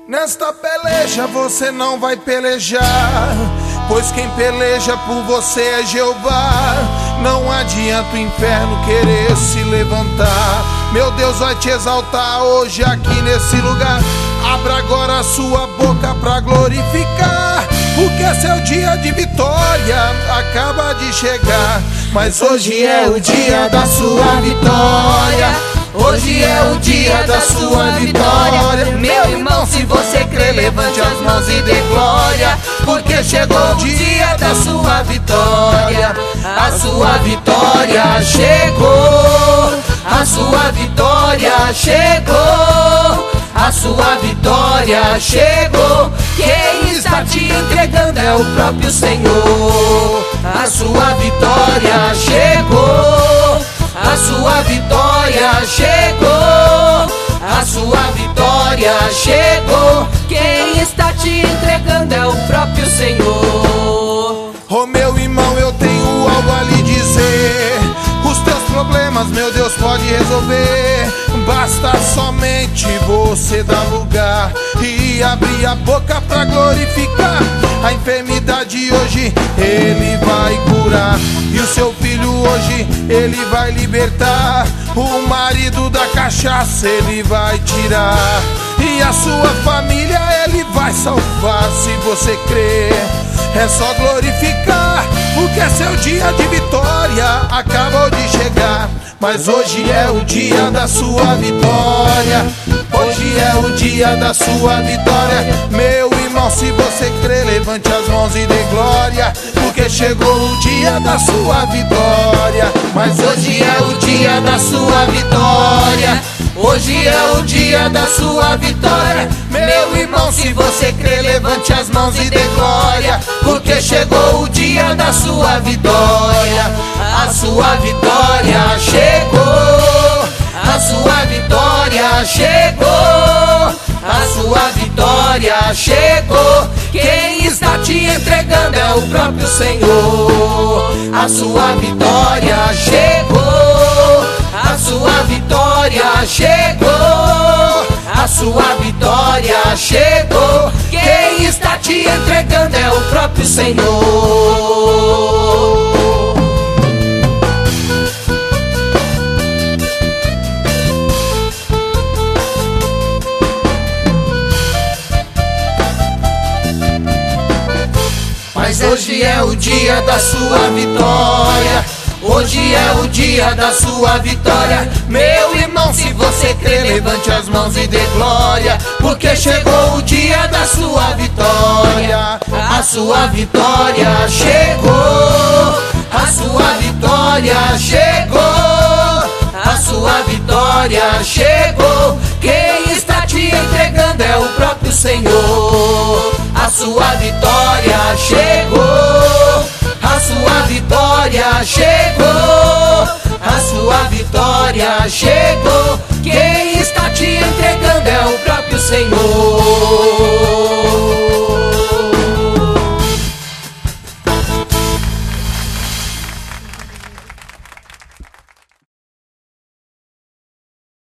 Nesta peleja você não vai pelejar, pois quem peleja por você é Jeová. Não adianta o inferno querer se levantar. Meu Deus vai te exaltar hoje aqui nesse lugar. Abra agora a sua boca pra glorificar, porque seu dia de vitória acaba de chegar. Mas hoje é o dia da sua vitória. Hoje é o dia da sua vitória. Meu irmão, se você crê, levante as mãos e dê glória, porque chegou o dia da sua vitória. A sua vitória chegou. A sua vitória chegou. A sua vitória chegou. Quem está te entregando é o próprio Senhor. A sua vitória chegou. A sua vitória chegou. A sua vitória chegou. Quem está te entregando é o próprio Senhor. Oh, meu irmão, eu tenho algo a lhe dizer. Os teus problemas, meu Deus, pode resolver. Basta somente você dar lugar e abrir a boca pra glorificar. A enfermidade hoje Ele vai curar, e o seu filho hoje Ele vai libertar. O marido da cachaça Ele vai tirar, e a sua família Ele vai salvar. Se você crer, é só glorificar, porque seu dia de vitória acabou de chegar. Mas hoje é o dia da sua vitória. Hoje é o dia da sua vitória. Meu irmão, se você crê, levante as mãos e dê glória, porque chegou o dia da sua vitória. Mas hoje é o dia da sua vitória. Hoje é o dia da sua vitória. Meu irmão, se você crê, levante as mãos e dê glória, porque chegou o dia da sua vitória. A sua vitória chegou. A sua vitória chegou. A sua vitória chegou. Quem está te entregando é o próprio Senhor. A sua vitória chegou. A sua vitória chegou. A sua vitória chegou. Quem está te entregando é o próprio Senhor. Mas hoje é o dia da sua vitória. Hoje é o dia da sua vitória. Meu irmão, se você crê, levante as mãos e dê glória, porque chegou o dia da sua vitória. A sua vitória chegou. A sua vitória chegou. A sua vitória chegou. Quem está te entregando é o próprio Senhor. A sua vitória chegou. A sua vitória chegou. A sua vitória chegou. Quem está te entregando é o próprio Senhor.